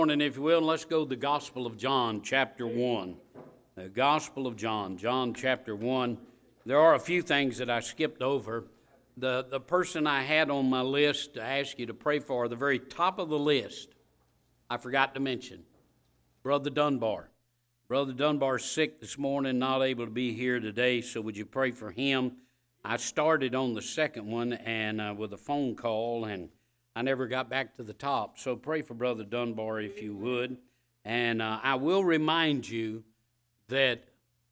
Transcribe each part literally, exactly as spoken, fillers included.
Morning, if you will, and let's go to the Gospel of John, chapter one. The Gospel of John, John chapter one. There are a few things that I skipped over. The, the person I had on my list to ask you to pray for, the very top of the list, I forgot to mention, Brother Dunbar. Brother Dunbar's sick this morning, not able to be here today, so would you pray for him? I started on the second one and uh, with a phone call, and I never got back to the top, so pray for Brother Dunbar if you would. And uh, I will remind you that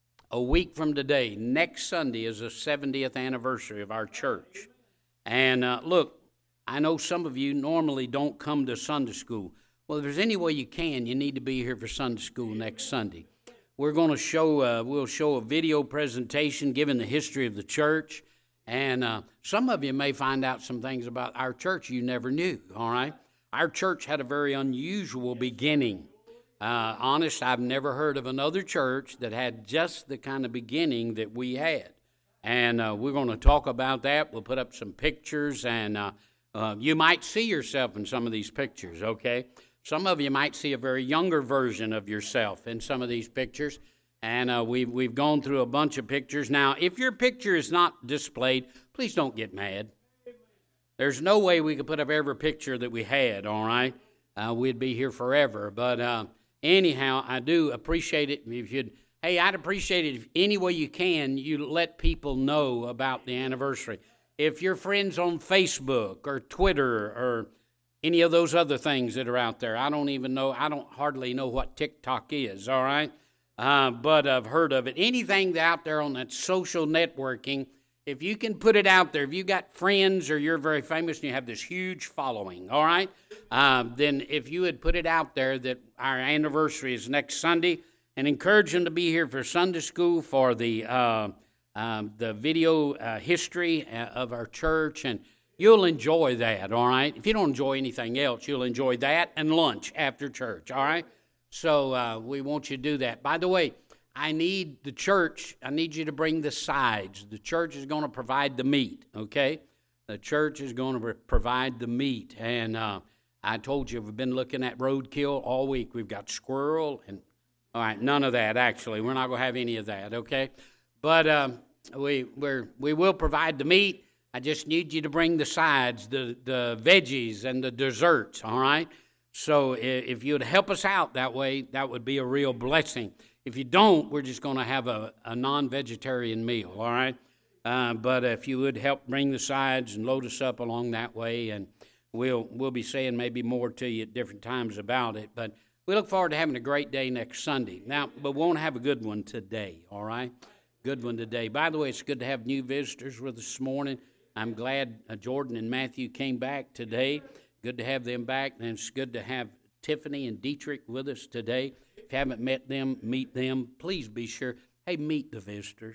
a week from today, next Sunday, is the seventieth anniversary of our church. And uh, look, I know some of you normally don't come to Sunday school. Well, if there's any way you can, you need to be here for Sunday school next Sunday. We're going to show, uh, we'll show a video presentation giving the history of the church. And uh, some of you may find out some things about our church you never knew, all right? Our church had a very unusual beginning. Uh, honest, I've never heard of another church that had just the kind of beginning that we had. And uh, we're going to talk about that. We'll put up some pictures, and uh, uh, you might see yourself in some of these pictures, okay? Some of you might see a very younger version of yourself in some of these pictures. And uh, we've, we've gone through a bunch of pictures. Now, if your picture is not displayed, please don't get mad. There's no way we could put up every picture that we had, all right? Uh, we'd be here forever. But uh, anyhow, I do appreciate it if you'd, hey, I'd appreciate it if any way you can, you let people know about the anniversary. If your friends on Facebook or Twitter or any of those other things that are out there, I don't even know, I don't hardly know what TikTok is, all right? Uh, but I've heard of it. Anything out there on that social networking, if you can put it out there, if you got friends or you're very famous and you have this huge following, all right, uh, then if you would put it out there that our anniversary is next Sunday, and encourage them to be here for Sunday school for the uh, um, the video uh, history of our church, and you'll enjoy that, all right? If you don't enjoy anything else, you'll enjoy that and lunch after church, all right? So uh, we want you to do that. By the way, I need the church, I need you to bring the sides. The church is going to provide the meat, okay? The church is going to provide the meat. And uh, I told you, we've been looking at roadkill all week. We've got squirrel and, all right, none of that, actually. We're not going to have any of that, okay? But um, we we're, we will provide the meat. I just need you to bring the sides, the, the veggies and the desserts, all right? So if you would help us out that way, that would be a real blessing. If you don't, we're just going to have a, a non-vegetarian meal, all right? Uh, but if you would help bring the sides and load us up along that way, and we'll we'll be saying maybe more to you at different times about it. But we look forward to having a great day next Sunday. Now, but we want to have a good one today, all right? Good one today. By the way, it's good to have new visitors with us this morning. I'm glad uh, Jordan and Matthew came back today. Good to have them back, and it's good to have Tiffany and Dietrich with us today. If you haven't met them, meet them. Please be sure. Hey, meet the visitors.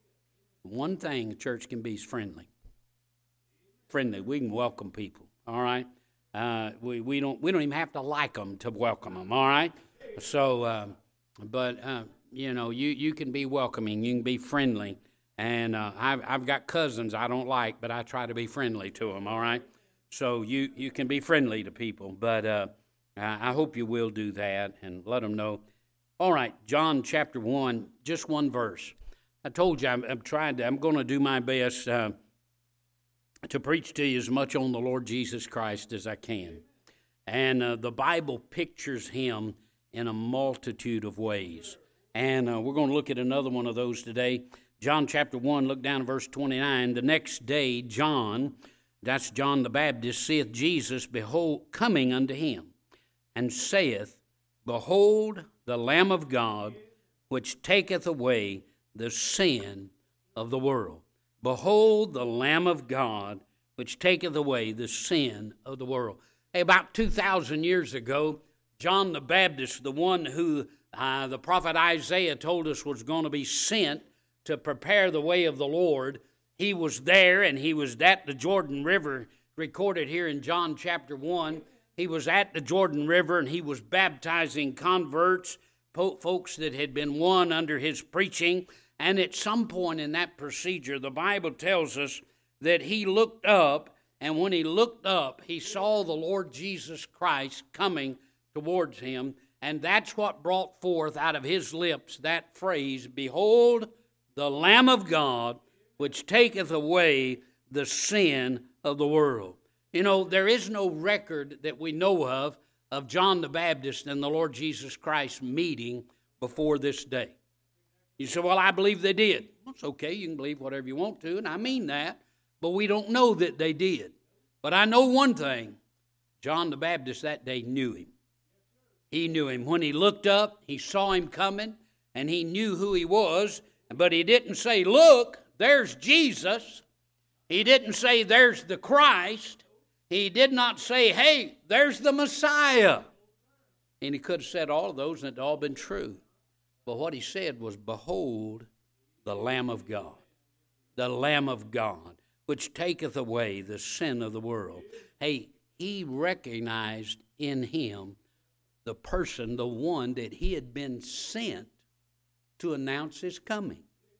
One thing a church can be is friendly. Friendly. We can welcome people, all right? Uh, we, we, don't, we don't even have to like them to welcome them, all right? So, uh, but, uh, you know, you, you can be welcoming. You can be friendly. And uh, I've, I've got cousins I don't like, but I try to be friendly to them, all right? So you, you can be friendly to people, but uh, I hope you will do that and let them know. All right, John chapter one, just one verse. I told you I'm, I'm trying to, I'm going to do my best uh, to preach to you as much on the Lord Jesus Christ as I can. And uh, the Bible pictures him in a multitude of ways. And uh, we're going to look at another one of those today. John chapter one, look down at verse twenty-nine. The next day, John, that's John the Baptist, seeth Jesus, behold, coming unto him, and saith, Behold the Lamb of God, which taketh away the sin of the world. Behold the Lamb of God, which taketh away the sin of the world. Hey, about two thousand years ago, John the Baptist, the one who uh, the prophet Isaiah told us was going to be sent to prepare the way of the Lord, he was there, and he was at the Jordan River, recorded here in John chapter one. He was at the Jordan River, and he was baptizing converts, po- folks that had been won under his preaching. And at some point in that procedure, the Bible tells us that he looked up, and when he looked up, he saw the Lord Jesus Christ coming towards him, and that's what brought forth out of his lips that phrase, "Behold, the Lamb of God, which taketh away the sin of the world." You know, there is no record that we know of of John the Baptist and the Lord Jesus Christ meeting before this day. You say, "Well, I believe they did." Well, it's okay, you can believe whatever you want to, and I mean that, but we don't know that they did. But I know one thing, John the Baptist that day knew him. He knew him. When he looked up, he saw him coming, and he knew who he was, but he didn't say, "Look, there's Jesus." He didn't say, "There's the Christ." He did not say, "Hey, there's the Messiah." And he could have said all of those, and it'd all been true. But what he said was, "Behold, the Lamb of God, the Lamb of God, which taketh away the sin of the world." Hey, he recognized in him the person, the one that he had been sent to announce his coming.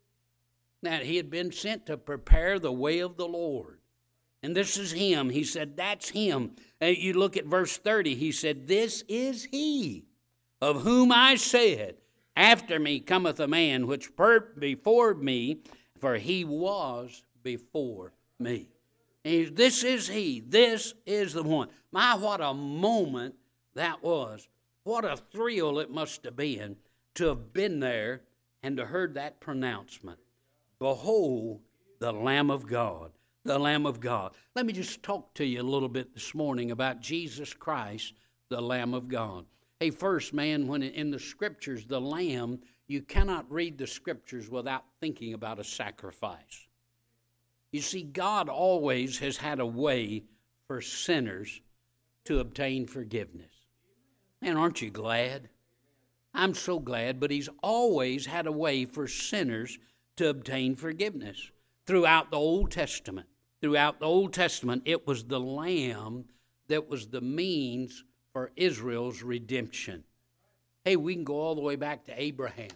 Now, he had been sent to prepare the way of the Lord. And this is him. He said, that's him. And you look at verse thirty. He said, "This is he of whom I said, After me cometh a man which per- before me, for he was before me." He, this is he. This is the one. My, what a moment that was. What a thrill it must have been to have been there and to heard that pronouncement. Behold, the Lamb of God, the Lamb of God. Let me just talk to you a little bit this morning about Jesus Christ, the Lamb of God. Hey, first, man, when in the Scriptures, the Lamb, you cannot read the Scriptures without thinking about a sacrifice. You see, God always has had a way for sinners to obtain forgiveness. Man, aren't you glad? I'm so glad, but he's always had a way for sinners to obtain forgiveness. Throughout the Old Testament, throughout the Old Testament, it was the Lamb that was the means for Israel's redemption. Hey, we can go all the way back to Abraham.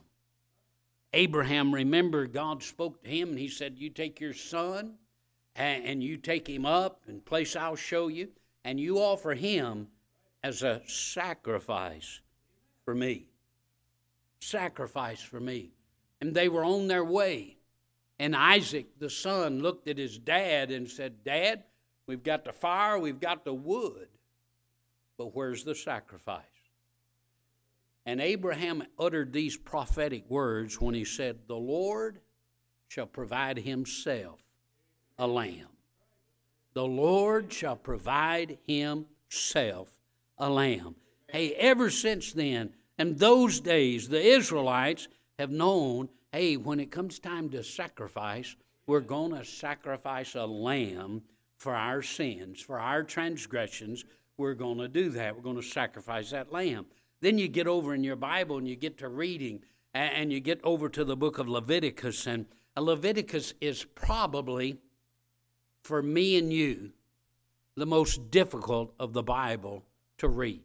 Abraham, remember, God spoke to him and he said, "You take your son and, and you take him up and place I'll show you, and you offer him as a sacrifice for me." Sacrifice for me. And they were on their way. And Isaac, the son, looked at his dad and said, "Dad, we've got the fire, we've got the wood, but where's the sacrifice?" And Abraham uttered these prophetic words when he said, "The Lord shall provide himself a lamb. The Lord shall provide himself a lamb." Hey, ever since then, and those days, the Israelites have known, hey, when it comes time to sacrifice, we're going to sacrifice a lamb for our sins, for our transgressions. We're going to do that. We're going to sacrifice that lamb. Then you get over in your Bible and you get to reading, and you get over to the book of Leviticus. And Leviticus is probably, for me and you, the most difficult of the Bible to read.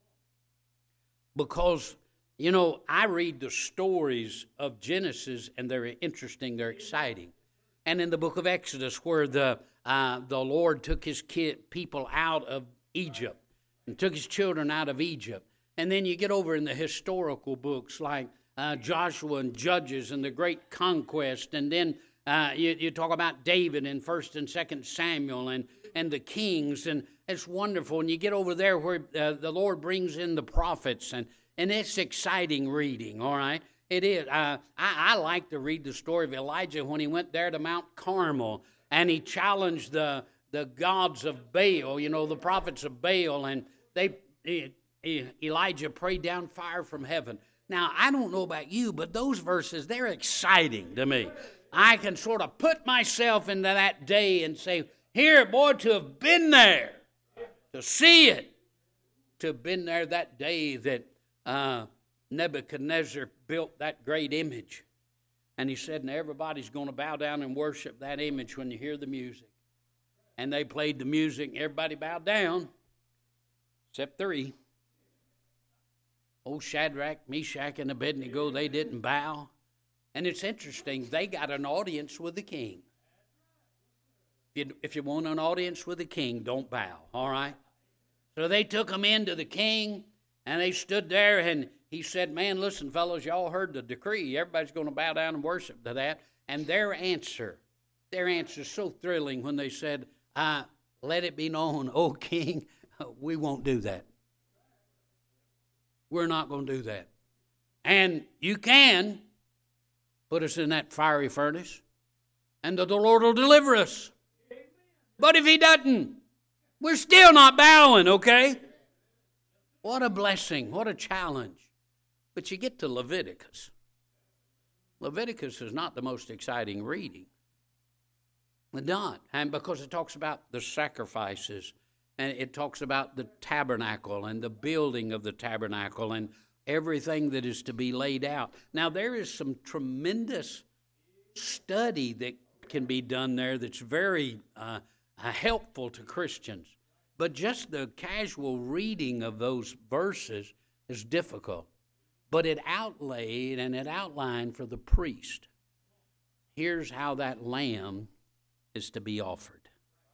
Because, you know, I read the stories of Genesis, and they're interesting, they're exciting. And in the book of Exodus, where the uh, the Lord took his kid, people out of Egypt, and took his children out of Egypt. And then you get over in the historical books like uh, Joshua and Judges and the great conquest. And then uh, you, you talk about David in First and Second Samuel and, and the kings. And it's wonderful. And you get over there where uh, the Lord brings in the prophets. And, and it's exciting reading, all right? It is. Uh, I, I like to read the story of Elijah when he went there to Mount Carmel. And he challenged the, the gods of Baal, you know, the prophets of Baal. And they... It, Elijah prayed down fire from heaven. Now, I don't know about you, but those verses, they're exciting to me. I can sort of put myself into that day and say, here, boy, to have been there, to see it, to have been there that day that uh, Nebuchadnezzar built that great image. And he said, and everybody's going to bow down and worship that image when you hear the music. And they played the music, and everybody bowed down, except three. Old Shadrach, Meshach, and Abednego, they didn't bow. And it's interesting, they got an audience with the king. If you, if you want an audience with the king, don't bow, all right? So they took them into the king, And they stood there, and he said, man, listen, fellows, y'all heard the decree. Everybody's going to bow down and worship to that. And their answer, their answer is so thrilling when they said, uh, let it be known, O King, we won't do that. We're not going to do that. And you can put us in that fiery furnace, and the Lord will deliver us. But if he doesn't, we're still not bowing, okay? What a blessing. What a challenge. But you get to Leviticus. Leviticus is not the most exciting reading. It's not. And because it talks about the sacrifices, and it talks about the tabernacle and the building of the tabernacle and everything that is to be laid out. Now, there is some tremendous study that can be done there that's very uh, helpful to Christians. But just the casual reading of those verses is difficult. But it outlaid and it outlined for the priest. Here's how that lamb is to be offered.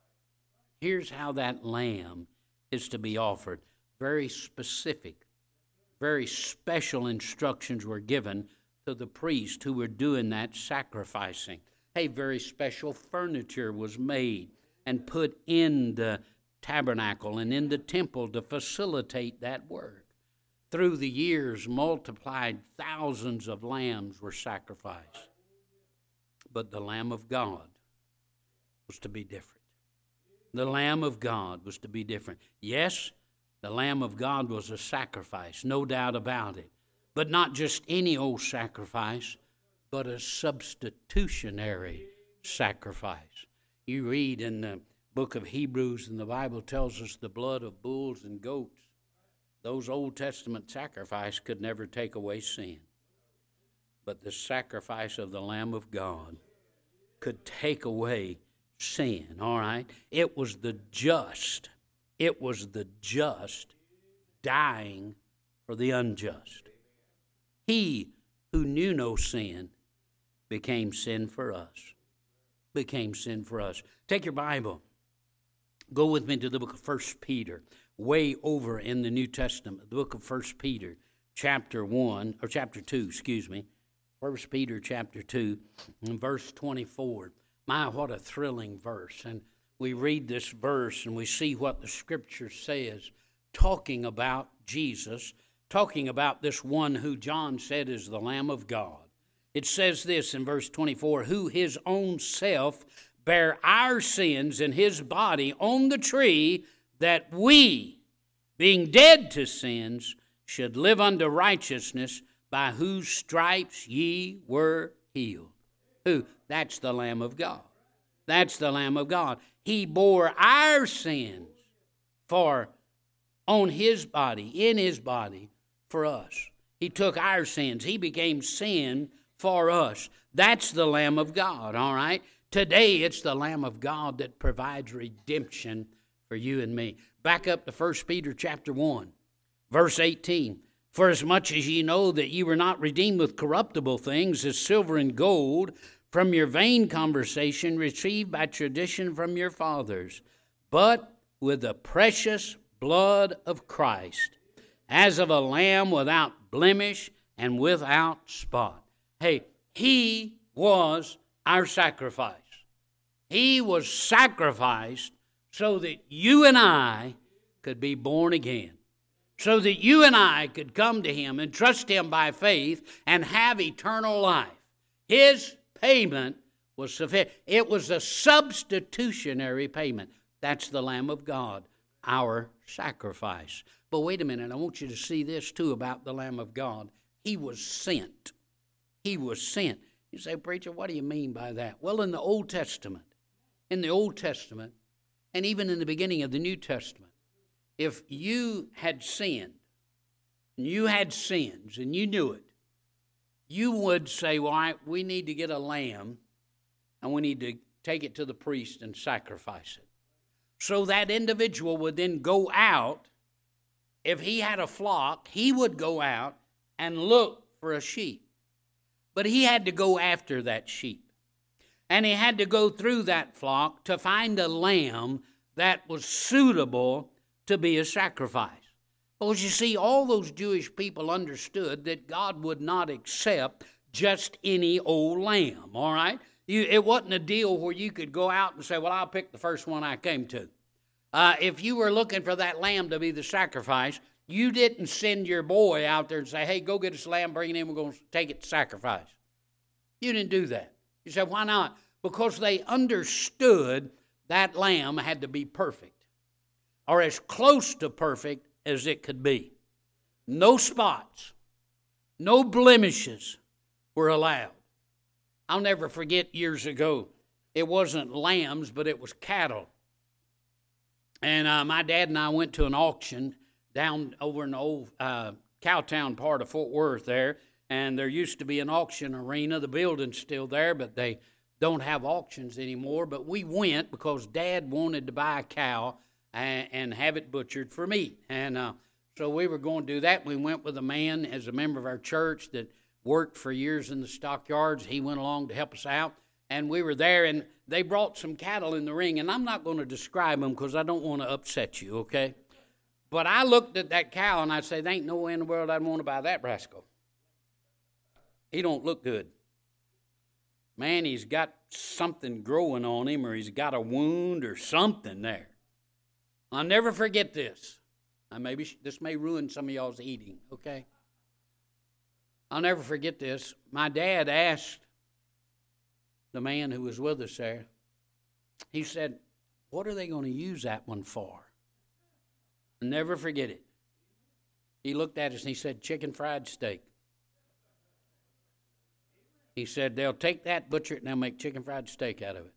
Here's how that lamb is to be offered. Very specific, very special instructions were given to the priest who were doing that sacrificing. Hey, very special furniture was made and put in the tabernacle and in the temple to facilitate that work. Through the years, multiplied thousands of lambs were sacrificed. But the Lamb of God was to be different. The Lamb of God was to be different. Yes, the Lamb of God was a sacrifice, no doubt about it. But not just any old sacrifice, but a substitutionary sacrifice. You read in the book of Hebrews, and the Bible tells us the blood of bulls and goats, those Old Testament sacrifices could never take away sin. But the sacrifice of the Lamb of God could take away sin, all right? It was the just, it was the just dying for the unjust. He who knew no sin became sin for us. Became sin for us. Take your Bible. Go with me to the book of First Peter, way over in the New Testament, the book of First Peter, chapter one, or chapter two, excuse me. First Peter chapter two, and verse twenty-four. My, what a thrilling verse. And we read this verse and we see what the Scripture says, talking about Jesus, talking about this one who John said is the Lamb of God. It says this in verse twenty-four, who his own self bare our sins in his body on the tree, that we, being dead to sins, should live unto righteousness, by whose stripes ye were healed. Who? That's the Lamb of God. That's the Lamb of God. He bore our sins for on his body, in his body, for us. He took our sins. He became sin for us. That's the Lamb of God, all right? Today, it's the Lamb of God that provides redemption for you and me. Back up to First Peter chapter one, verse eighteen. For as much as ye know that ye were not redeemed with corruptible things, as silver and gold, from your vain conversation received by tradition from your fathers, but with the precious blood of Christ, as of a lamb without blemish and without spot. Hey, he was our sacrifice. He was sacrificed so that you and I could be born again, so that you and I could come to him and trust him by faith and have eternal life. His payment was sufficient. It was a substitutionary payment. That's the Lamb of God, our sacrifice. But wait a minute, I want you to see this too about the Lamb of God. He was sent. He was sent. You say, preacher, what do you mean by that? Well, in the Old Testament, in the Old Testament, and even in the beginning of the New Testament, if you had sinned, and you had sins, and you knew it, you would say, well, I, we need to get a lamb, and we need to take it to the priest and sacrifice it. So that individual would then go out. If he had a flock, he would go out and look for a sheep. But he had to go after that sheep. And he had to go through that flock to find a lamb that was suitable to be a sacrifice. Because you see, all those Jewish people understood that God would not accept just any old lamb, all right? You, it wasn't a deal where you could go out and say, well, I'll pick the first one I came to. Uh, if you were looking for that lamb to be the sacrifice, you didn't send your boy out there and say, hey, go get us a lamb, bring it in, we're going to take it to sacrifice. You didn't do that. You said, why not? Because they understood that lamb had to be perfect, or as close to perfect as it could be. No spots, no blemishes were allowed. I'll never forget years ago, it wasn't lambs, but it was cattle. And uh, my dad and I went to an auction down over in the old uh, Cowtown part of Fort Worth there, and there used to be an auction arena. The building's still there, but they don't have auctions anymore. But we went because Dad wanted to buy a cow and, and have it butchered for meat. And uh, so we were going to do that. We went with a man as a member of our church that worked for years in the stockyards. He went along to help us out, and we were there, and they brought some cattle in the ring, and I'm not going to describe them because I don't want to upset you, okay? But I looked at that cow, and I said, there ain't no way in the world I'd want to buy that rascal. He don't look good. Man, he's got something growing on him, or he's got a wound or something there. I'll never forget this. Now, maybe this may ruin some of y'all's eating, okay? I'll never forget this. My dad asked the man who was with us there, he said, what are they going to use that one for? I'll never forget it. He looked at us and he said, chicken fried steak. He said, they'll take that, butcher it, and they'll make chicken fried steak out of it.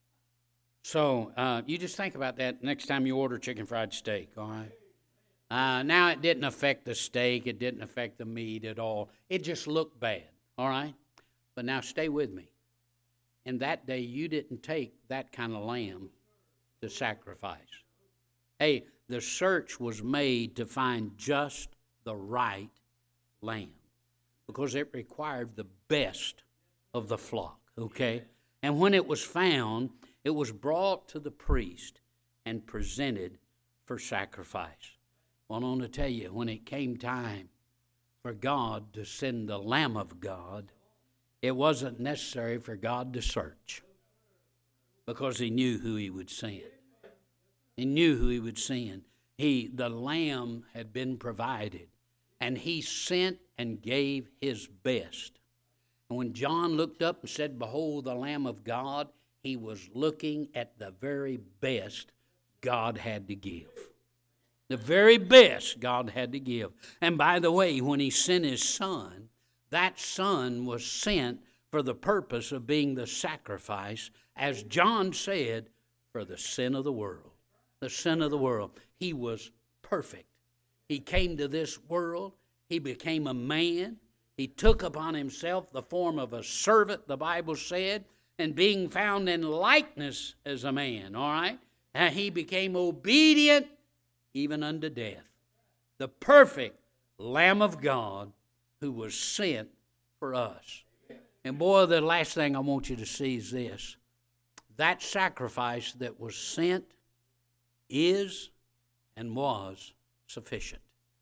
So uh, you just think about that next time you order chicken fried steak, all right? Uh, now, it didn't affect the steak. It didn't affect the meat at all. It just looked bad, all right? But now stay with me. In that day, you didn't take that kind of lamb to sacrifice. Hey, the search was made to find just the right lamb because it required the best of the flock, okay? And when it was found, it was brought to the priest and presented for sacrifice. Well, I want to tell you, when it came time for God to send the Lamb of God, it wasn't necessary for God to search because he knew who he would send. He knew who he would send. He, the Lamb had been provided, and he sent and gave his best. And when John looked up and said, behold, the Lamb of God, he was looking at the very best God had to give. The very best God had to give. And by the way, when he sent his son, that son was sent for the purpose of being the sacrifice, as John said, for the sin of the world. The sin of the world. He was perfect. He came to this world. He became a man. He took upon himself the form of a servant, the Bible said, and being found in likeness as a man, all right? And he became obedient even unto death. The perfect Lamb of God who was sent for us. And boy, the last thing I want you to see is this. That sacrifice that was sent is and was sufficient.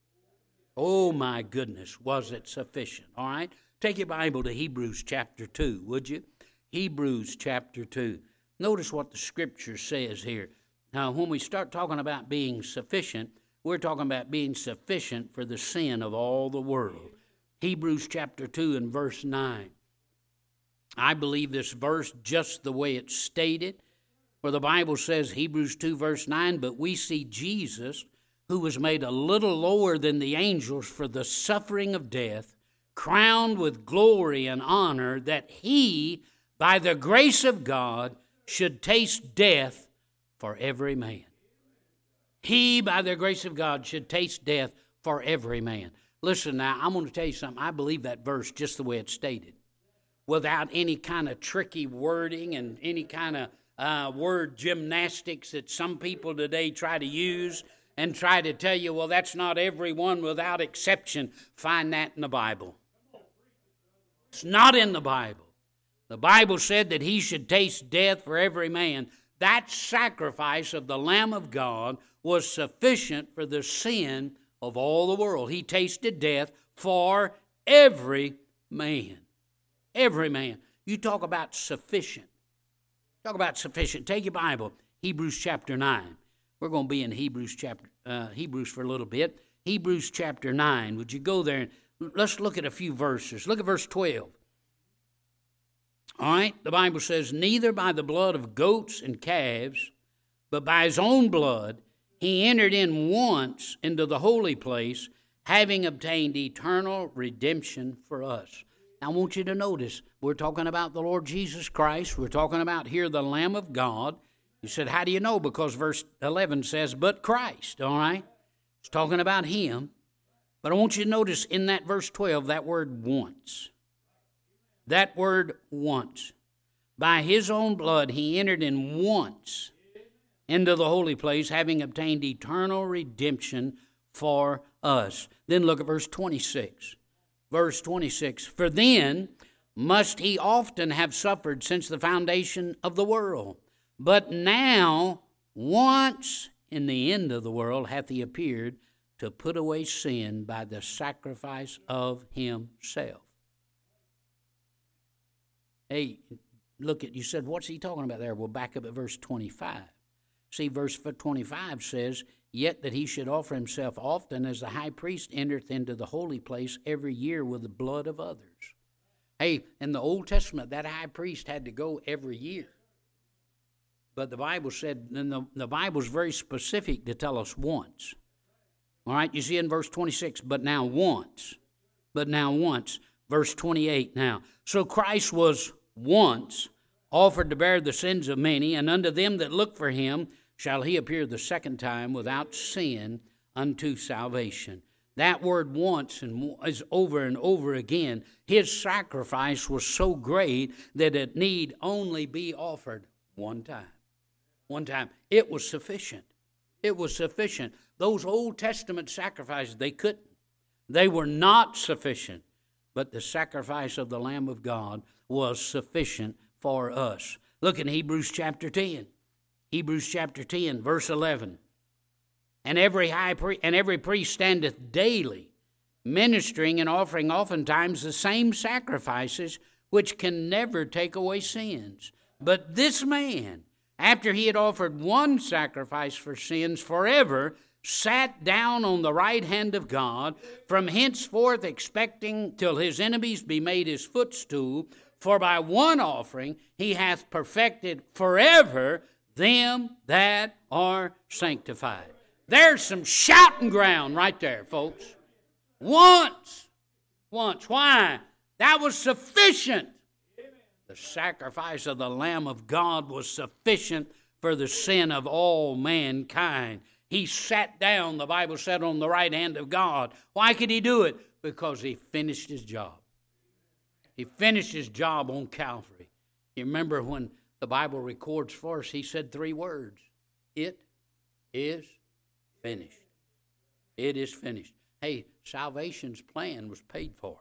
Oh my goodness, was it sufficient? All right? Take your Bible to Hebrews chapter two, would you? Hebrews chapter two. Notice what the Scripture says here. Now, when we start talking about being sufficient, we're talking about being sufficient for the sin of all the world. Hebrews chapter two and verse nine. I believe this verse just the way it's stated, where the Bible says, Hebrews two verse nine, but we see Jesus, who was made a little lower than the angels for the suffering of death, crowned with glory and honor, that he, by the grace of God, should taste death for every man. He, by the grace of God, should taste death for every man. Listen now, I'm going to tell you something. I believe that verse just the way it's stated, without any kind of tricky wording and any kind of uh, word gymnastics that some people today try to use and try to tell you, well, that's not everyone without exception. Find that in the Bible. It's not in the Bible. The Bible said that he should taste death for every man. That sacrifice of the Lamb of God was sufficient for the sin of all the world. He tasted death for every man. Every man. You talk about sufficient. Talk about sufficient. Take your Bible, Hebrews chapter nine. We're going to be in Hebrews chapter uh, Hebrews for a little bit. Hebrews chapter nine. Would you go there and let's look at a few verses. Look at verse twelve. All right, the Bible says, neither by the blood of goats and calves, but by his own blood, he entered in once into the holy place, having obtained eternal redemption for us. Now, I want you to notice, we're talking about the Lord Jesus Christ. We're talking about here the Lamb of God. You said, how do you know? Because verse eleven says, but Christ, all right? It's talking about him. But I want you to notice in that verse twelve, that word once. That word once. By his own blood, he entered in once into the holy place, having obtained eternal redemption for us. Then look at verse twenty-six. Verse twenty-six, for then must he often have suffered since the foundation of the world. But now, once in the end of the world, hath he appeared to put away sin by the sacrifice of himself. Hey, look at, you said, what's he talking about there? Well, back up at verse twenty-five. See, verse twenty-five says, yet that he should offer himself often as the high priest entereth into the holy place every year with the blood of others. Hey, in the Old Testament, that high priest had to go every year. But the Bible said, and the, the Bible's very specific to tell us once. All right, you see in verse twenty-six, but now once. But now once. Verse twenty-eight now. So Christ was once offered to bear the sins of many, and unto them that look for him shall he appear the second time without sin unto salvation. That word once and is over and over again. His sacrifice was so great that it need only be offered one time. One time. It was sufficient. It was sufficient. Those Old Testament sacrifices, they couldn't. They were not sufficient. But the sacrifice of the Lamb of God was sufficient for us. Look in Hebrews chapter ten. Hebrews chapter ten, verse eleven. And every high priest and every priest standeth daily, ministering and offering oftentimes the same sacrifices, which can never take away sins. But this man, after he had offered one sacrifice for sins forever, sat down on the right hand of God, from henceforth expecting till his enemies be made his footstool. For by one offering he hath perfected forever them that are sanctified. There's some shouting ground right there, folks. Once. Once. Why? That was sufficient. The sacrifice of the Lamb of God was sufficient for the sin of all mankind. He sat down, the Bible said, on the right hand of God. Why could he do it? Because he finished his job. He finished his job on Calvary. You remember when the Bible records for us, he said three words. It is finished. It is finished. Hey, salvation's plan was paid for.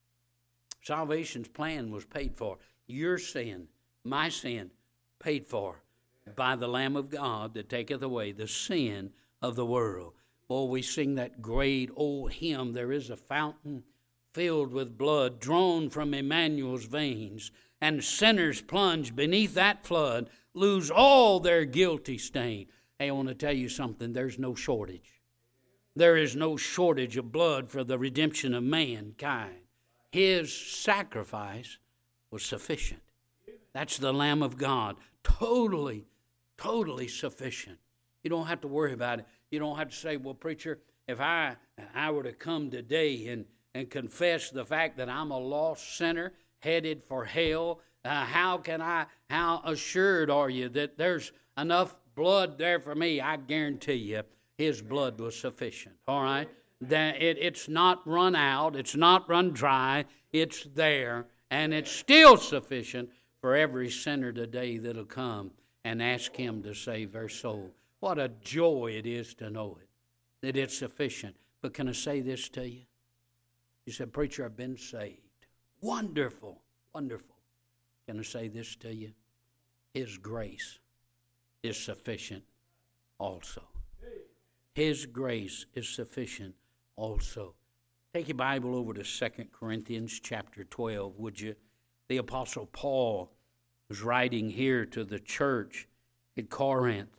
Salvation's plan was paid for. Your sin, my sin, paid for by the Lamb of God that taketh away the sin of the world. Oh, we sing that great old hymn, there is a fountain filled with blood drawn from Emmanuel's veins, and sinners plunge beneath that flood, lose all their guilty stain. Hey, I want to tell you something, there's no shortage. There is no shortage of blood for the redemption of mankind. His sacrifice was sufficient. That's the Lamb of God, totally Totally sufficient. You don't have to worry about it. You don't have to say, well, preacher, if I I were to come today and, and confess the fact that I'm a lost sinner headed for hell, uh, how can I, how assured are you that there's enough blood there for me? I guarantee you his blood was sufficient, all right? That it, it's not run out. It's not run dry. It's there, and it's still sufficient for every sinner today that'll come and ask him to save their soul. What a joy it is to know it, that it's sufficient. But can I say this to you? You said, preacher, I've been saved. Wonderful, wonderful. Can I say this to you? His grace is sufficient also. His grace is sufficient also. Take your Bible over to Second Corinthians chapter twelve, would you? The Apostle Paul was writing here to the church at Corinth,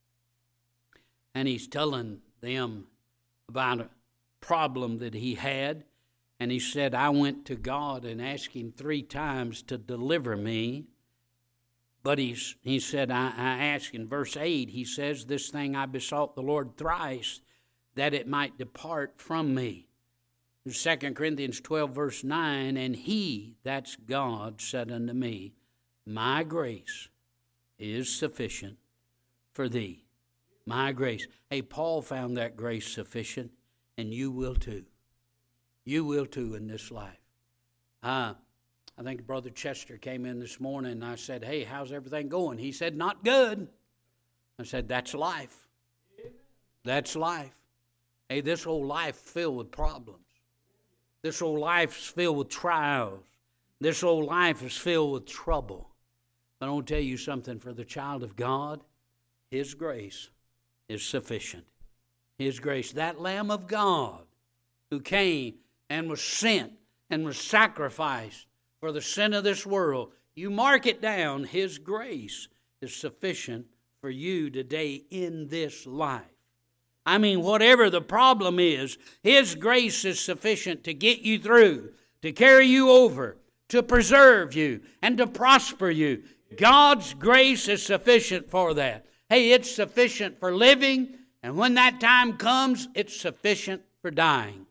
and he's telling them about a problem that he had, and he said, I went to God and asked him three times to deliver me, but he's, he said, I, I asked in verse eight, he says, this thing I besought the Lord thrice, that it might depart from me. Second Corinthians twelve, verse nine, and he, that's God, said unto me, my grace is sufficient for thee. My grace. Hey, Paul found that grace sufficient, and you will too. You will too in this life. Uh, I think Brother Chester came in this morning, and I said, hey, how's everything going? He said, not good. I said, that's life. That's life. Hey, this whole life filled with problems. This whole life is filled with trials. This whole life is filled with trouble. But I want to tell you something, for the child of God, His grace is sufficient. His grace. That Lamb of God who came and was sent and was sacrificed for the sin of this world, you mark it down, His grace is sufficient for you today in this life. I mean, whatever the problem is, His grace is sufficient to get you through, to carry you over, to preserve you, and to prosper you. God's grace is sufficient for that. Hey, it's sufficient for living, and when that time comes, it's sufficient for dying.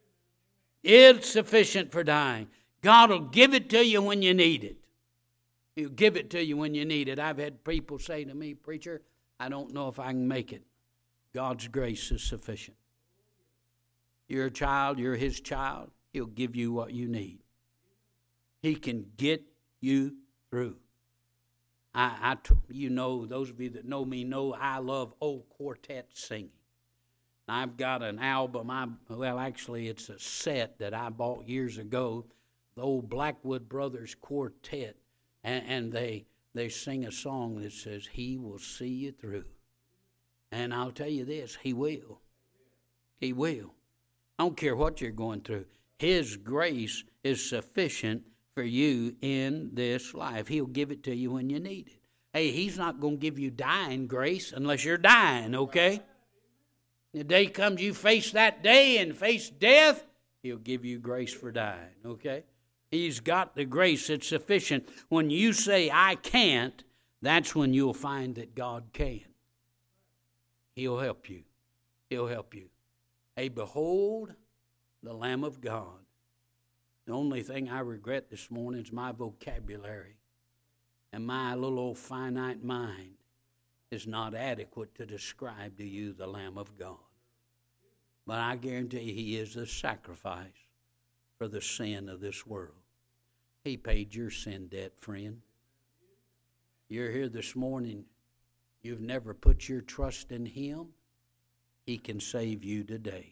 It's sufficient for dying. God will give it to you when you need it. He'll give it to you when you need it. I've had people say to me, preacher, I don't know if I can make it. God's grace is sufficient. You're a child, you're His child. He'll give you what you need. He can get you through. I, I, you know, those of you that know me know I love old quartet singing. I've got an album, I, well, actually it's a set that I bought years ago, the old Blackwood Brothers Quartet, and, and they they sing a song that says, He will see you through. And I'll tell you this, He will. He will. I don't care what you're going through. His grace is sufficient for you in this life. He'll give it to you when you need it. Hey, He's not going to give you dying grace unless you're dying, okay? The day comes you face that day and face death, He'll give you grace for dying, okay? He's got the grace that's sufficient. When you say, I can't, that's when you'll find that God can. He'll help you. He'll help you. Hey, behold the Lamb of God. The only thing I regret this morning is my vocabulary and my little old finite mind is not adequate to describe to you the Lamb of God. But I guarantee you, He is the sacrifice for the sin of this world. He paid your sin debt, friend. You're here this morning. You've never put your trust in Him. He can save you today.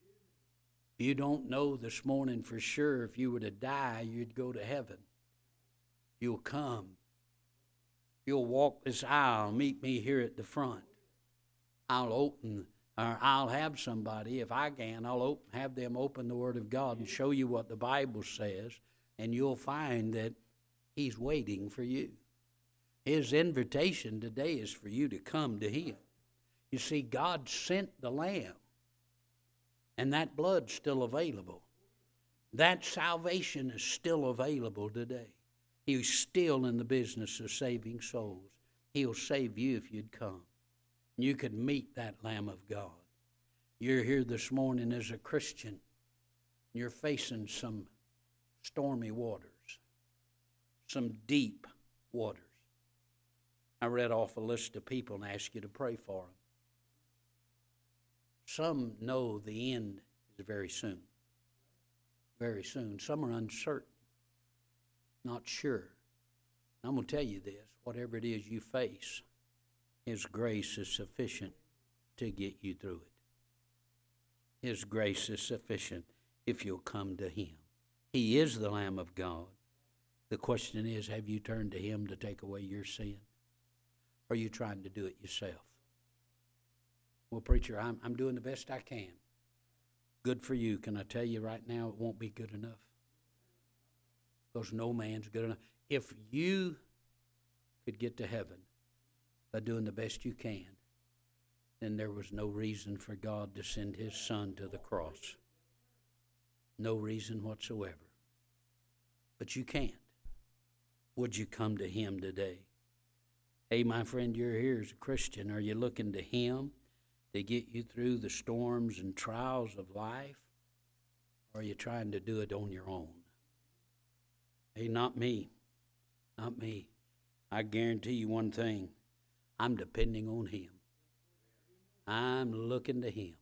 You don't know this morning for sure if you were to die, you'd go to heaven. You'll come. You'll walk this aisle, meet me here at the front. I'll open, or I'll have somebody, if I can, I'll open, have them open the Word of God and show you what the Bible says, and you'll find that He's waiting for you. His invitation today is for you to come to Him. You see, God sent the Lamb, and that blood's still available. That salvation is still available today. He's still in the business of saving souls. He'll save you if you'd come. You could meet that Lamb of God. You're here this morning as a Christian. You're facing some stormy waters, some deep waters. I read off a list of people and asked you to pray for them. Some know the end is very soon. Very soon. Some are uncertain, not sure. And I'm going to tell you this, whatever it is you face, His grace is sufficient to get you through it. His grace is sufficient if you'll come to Him. He is the Lamb of God. The question is, have you turned to Him to take away your sin? Or are you trying to do it yourself? Well, preacher, I'm, I'm doing the best I can. good for you. Can I tell you right now, it won't be good enough? Because no man's good enough. If you could get to heaven by doing the best you can, then there was no reason for God to send his son to the cross. No reason whatsoever. But you can't. Would you come to him today? Hey, my friend, you're here as a Christian. Are you looking to him to get you through the storms and trials of life? Or are you trying to do it on your own? Hey, not me. Not me. I guarantee you one thing. I'm depending on him. I'm looking to him.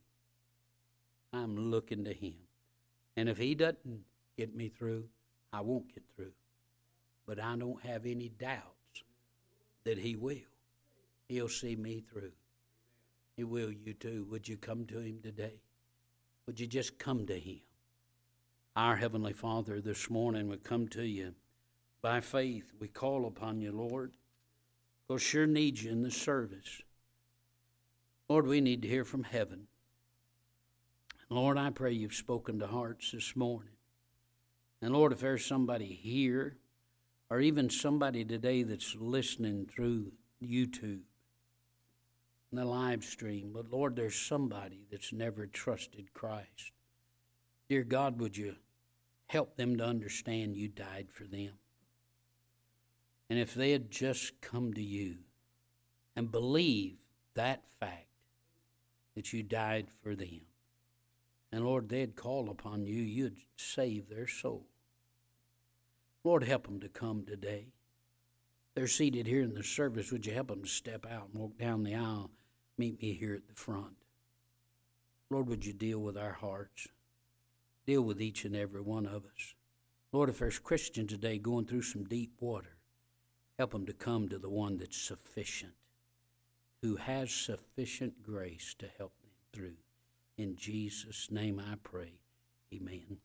I'm looking to him. And if he doesn't get me through, I won't get through. But I don't have any doubts that he will. He'll see me through. He will you too. Would you come to him today? Would you just come to him? Our Heavenly Father, this morning we come to you by faith. We call upon you, Lord. We'll sure need you in the service. Lord, we need to hear from heaven. Lord, I pray you've spoken to hearts this morning. And Lord, if there's somebody here, or even somebody today that's listening through YouTube, the live stream, but Lord, there's somebody that's never trusted Christ. Dear God, would you help them to understand you died for them? And if they had just come to you and believe that fact, that you died for them, and Lord, they'd call upon you, you'd save their soul. Lord, help them to come today. They're seated here in the service. Would you help them to step out and walk down the aisle? Meet me here at the front. Lord, would you deal with our hearts? Deal with each and every one of us. Lord, if there's Christians today going through some deep water, help them to come to the one that's sufficient, who has sufficient grace to help them through. In Jesus' name I pray. Amen.